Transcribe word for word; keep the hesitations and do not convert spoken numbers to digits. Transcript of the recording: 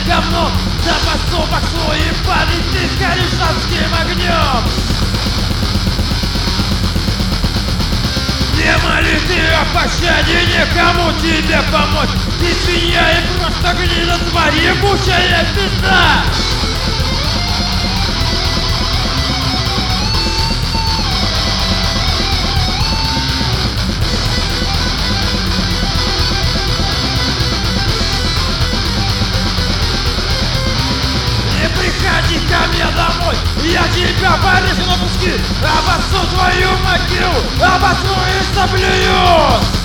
говном, за поступок свой парень ты сгоришь адским огнем. Не моли ты о пощаде, никому тебе помочь. Ты свинья и просто гнида, тварь, ебучая пизда. Приходи ко мне домой, я тебя порежу на куски, обоссу твою могилу, обосру и соблюю.